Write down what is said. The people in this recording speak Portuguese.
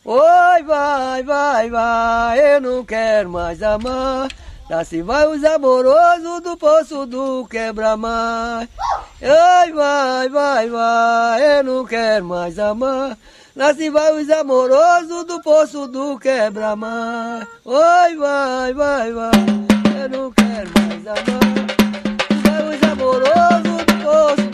Oi, vai, vai, vai, eu não quero mais amar. Lá se vai os amorosos do poço do quebra-mar. Oi, vai, vai, vai, eu não quero mais amar. Lá se vai os amorosos do poço do quebra-mar. Oi, vai, vai, vai, eu não quero mais amar. Vai os amorosos do poço